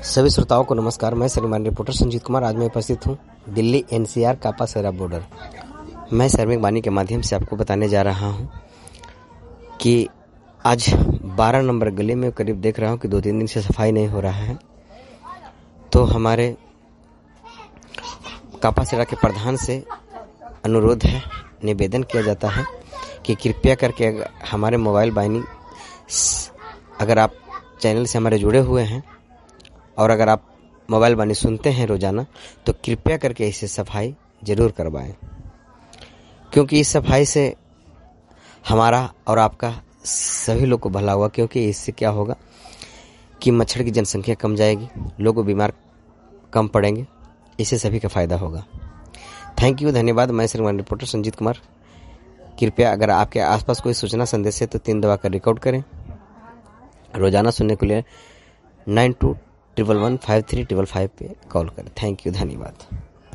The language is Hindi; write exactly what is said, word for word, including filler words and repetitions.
सभी श्रोताओं को नमस्कार। मैं श्रीमान रिपोर्टर संजीत कुमार आज मैं उपस्थित हूँ दिल्ली एनसीआर कापासेरा बॉर्डर। मैं श्रमिक वाणी के माध्यम से आपको बताने जा रहा हूँ कि आज बारह नंबर गली में करीब देख रहा हूँ कि दो तीन दिन से सफाई नहीं हो रहा है। तो हमारे कापासेरा के प्रधान से अनुरोध है, निवेदन किया जाता है कि कृपया करके हमारे मोबाइल वाहिनी, अगर आप चैनल से हमारे जुड़े हुए हैं और अगर आप मोबाइल वाणी सुनते हैं रोजाना, तो कृपया करके इसे सफाई जरूर करवाएं, क्योंकि इस सफाई से हमारा और आपका सभी लोग को भला होगा। क्योंकि इससे क्या होगा कि मच्छर की जनसंख्या कम जाएगी, लोग बीमार कम पड़ेंगे, इससे सभी का फायदा होगा। थैंक यू, धन्यवाद। मैं श्रीमान रिपोर्टर संजीत कुमार। कृपया अगर आपके आसपास कोई सूचना संदेश है तो तीन दबा कर रिकॉर्ड करें। रोजाना सुनने के लिए nine two triple one five three triple five पे कॉल करें। थैंक यू, धन्यवाद।